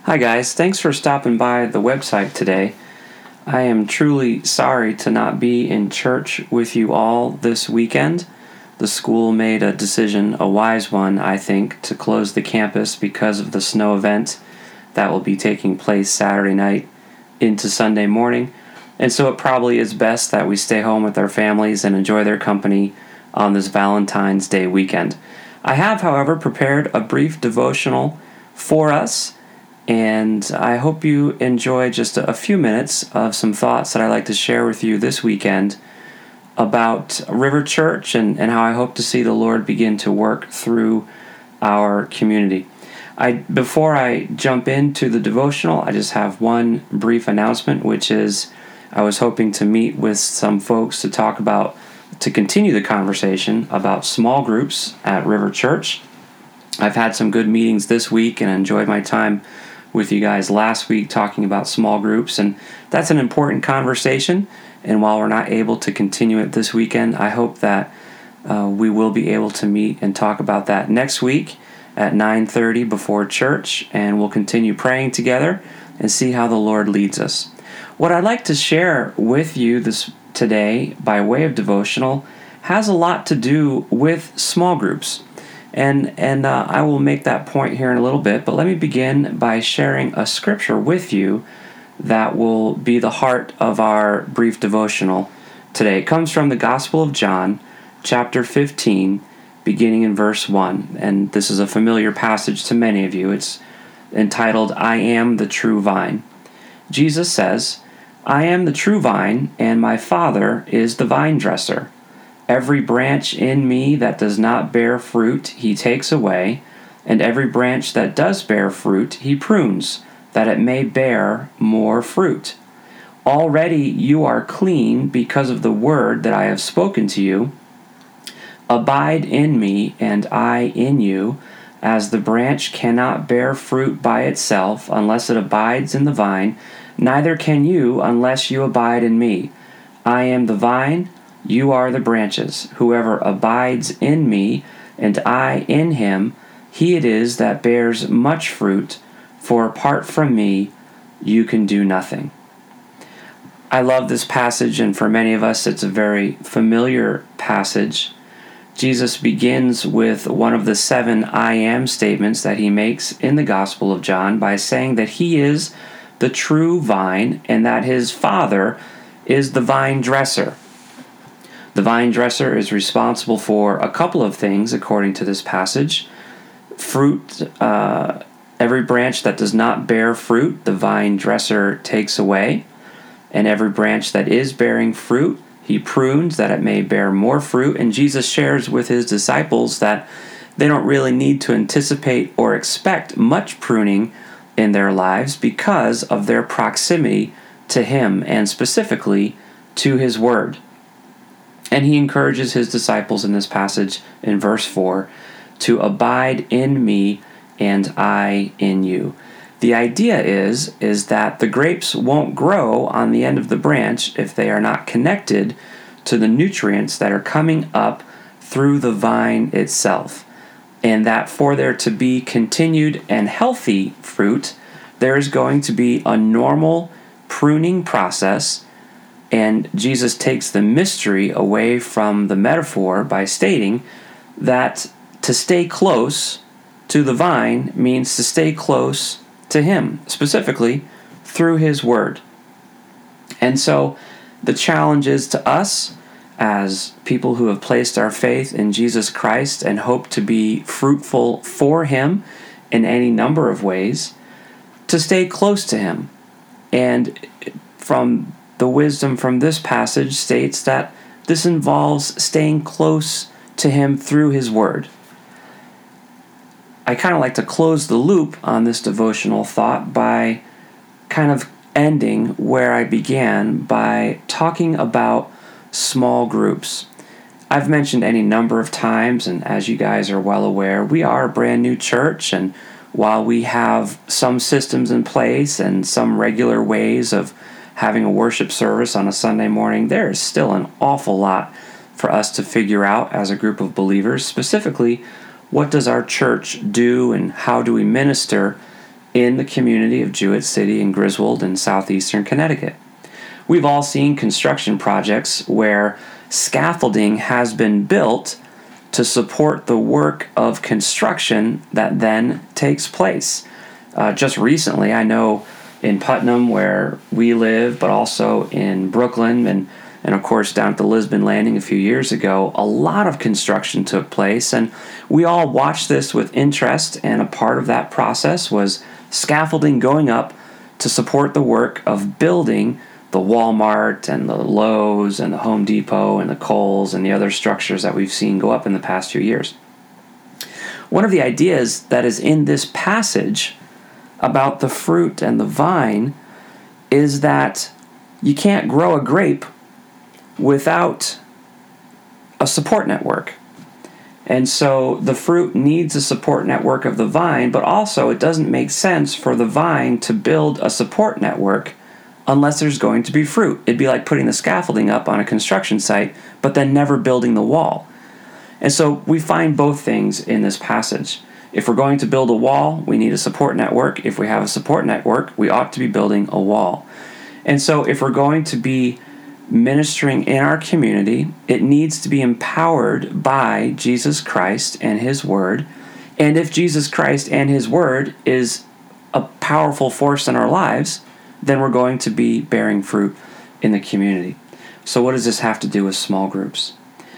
Hi guys, thanks for stopping by the website today. I am truly sorry to not be in church with you all this weekend. The school made a decision, a wise one, I think, to close the campus because of the snow event that will be taking place Saturday night into Sunday morning. And so it probably is best that we stay home with our families and enjoy their company on this Valentine's Day weekend. I have, however, prepared a brief devotional for us, and I hope you enjoy just a few minutes of some thoughts that I'd like to share with you this weekend about River Church and how I hope to see the Lord begin to work through our community. Before I jump into the devotional, I just have one brief announcement, which is I was hoping to meet with some folks to continue the conversation about small groups at River Church. I've had some good meetings this week and enjoyed my time with you guys last week talking about small groups, and that's an important conversation. And while we're not able to continue it this weekend, I hope that we will be able to meet and talk about that next week at 9:30 before church, and we'll continue praying together and see how the Lord leads us. What I'd like to share with you today by way of devotional has a lot to do with small groups. And I will make that point here in a little bit, but let me begin by sharing a scripture with you that will be the heart of our brief devotional today. It comes from the Gospel of John, chapter 15, beginning in verse 1. And this is a familiar passage to many of you. It's entitled, "I am the true vine." Jesus says, "I am the true vine, and my Father is the vine dresser. Every branch in me that does not bear fruit, he takes away, and every branch that does bear fruit, he prunes, that it may bear more fruit. Already you are clean because of the word that I have spoken to you. Abide in me, and I in you, as the branch cannot bear fruit by itself unless it abides in the vine, neither can you unless you abide in me. I am the vine, you are the branches. Whoever abides in me, and I in him, he it is that bears much fruit, for apart from me, you can do nothing." I love this passage, and for many of us, it's a very familiar passage. Jesus begins with one of the 7 I am statements that he makes in the Gospel of John by saying that he is the true vine and that his Father is the vine dresser. The vine dresser is responsible for a couple of things according to this passage. Fruit, every branch that does not bear fruit, the vine dresser takes away. And every branch that is bearing fruit, he prunes that it may bear more fruit. And Jesus shares with his disciples that they don't really need to anticipate or expect much pruning in their lives because of their proximity to him and specifically to his word. And he encourages his disciples in this passage in verse 4 to abide in me and I in you. The idea is that the grapes won't grow on the end of the branch if they are not connected to the nutrients that are coming up through the vine itself. And that for there to be continued and healthy fruit, there is going to be a normal pruning process. And Jesus takes the mystery away from the metaphor by stating that to stay close to the vine means to stay close to him, specifically through his word. And so the challenge is to us as people who have placed our faith in Jesus Christ and hope to be fruitful for him in any number of ways, to stay close to him. And from the wisdom from this passage states that this involves staying close to him through his word. I kind of like to close the loop on this devotional thought by kind of ending where I began by talking about small groups. I've mentioned any number of times, and as you guys are well aware, we are a brand new church, and while we have some systems in place and some regular ways of having a worship service on a Sunday morning, there is still an awful lot for us to figure out as a group of believers. Specifically, what does our church do and how do we minister in the community of Jewett City and Griswold in southeastern Connecticut. We've all seen construction projects where scaffolding has been built to support the work of construction that then takes place. Just recently, I know in Putnam, where we live, but also in Brooklyn and of course down at the Lisbon Landing a few years ago, a lot of construction took place, and we all watched this with interest, and a part of that process was scaffolding going up to support the work of building the Walmart and the Lowe's and the Home Depot and the Kohl's and the other structures that we've seen go up in the past few years. One of the ideas that is in this passage about the fruit and the vine is that you can't grow a grape without a support network. And so the fruit needs a support network of the vine, but also it doesn't make sense for the vine to build a support network unless there's going to be fruit. It'd be like putting the scaffolding up on a construction site, but then never building the wall. And so we find both things in this passage. If we're going to build a wall, we need a support network. If we have a support network, we ought to be building a wall. And so if we're going to be ministering in our community, it needs to be empowered by Jesus Christ and His Word. And if Jesus Christ and His Word is a powerful force in our lives, then we're going to be bearing fruit in the community. So what does this have to do with small groups?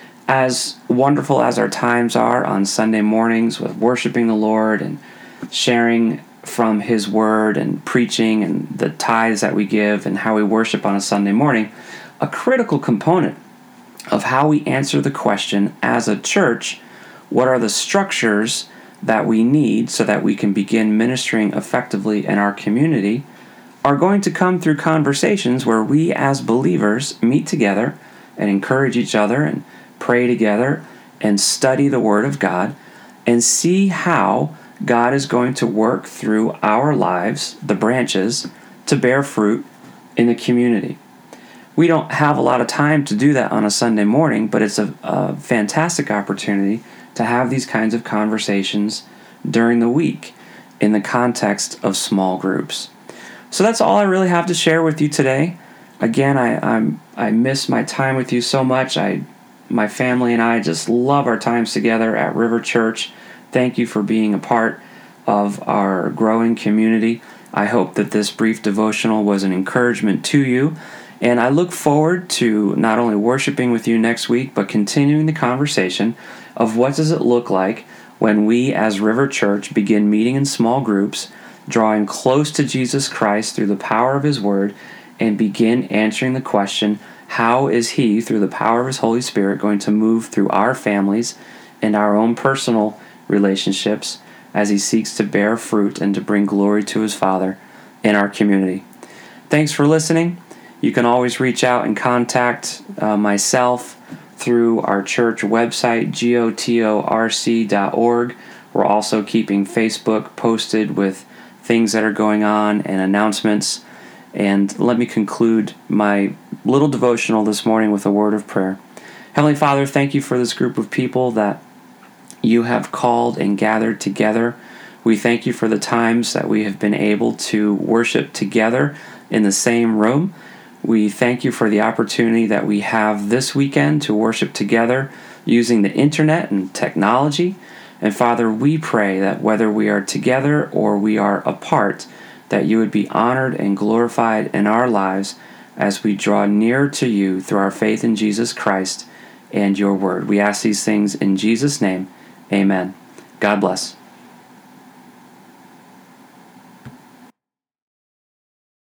As wonderful as our times are on Sunday mornings with worshiping the Lord and sharing from His Word and preaching and the tithes that we give and how we worship on a Sunday morning, a critical component of how we answer the question as a church, what are the structures that we need so that we can begin ministering effectively in our community, are going to come through conversations where we as believers meet together and encourage each other and pray together and study the Word of God and see how God is going to work through our lives, the branches, to bear fruit in the community. We don't have a lot of time to do that on a Sunday morning, but it's a fantastic opportunity to have these kinds of conversations during the week in the context of small groups. So that's all I really have to share with you today. Again, I miss my time with you so much. My family and I just love our times together at River Church. Thank you for being a part of our growing community. I hope that this brief devotional was an encouragement to you, and I look forward to not only worshiping with you next week, but continuing the conversation of what does it look like when we as River Church begin meeting in small groups, drawing close to Jesus Christ through the power of His Word, and begin answering the question, how is He, through the power of His Holy Spirit, going to move through our families and our own personal relationships as He seeks to bear fruit and to bring glory to His Father in our community. Thanks for listening. You can always reach out and contact myself through our church website, gotorc.org. We're also keeping Facebook posted with things that are going on and announcements. And let me conclude my little devotional this morning with a word of prayer. Heavenly Father, thank you for this group of people that you have called and gathered together. We thank you for the times that we have been able to worship together in the same room. We thank you for the opportunity that we have this weekend to worship together using the internet and technology. And Father, we pray that whether we are together or we are apart, that you would be honored and glorified in our lives as we draw near to you through our faith in Jesus Christ and your word. We ask these things in Jesus' name. Amen. God bless.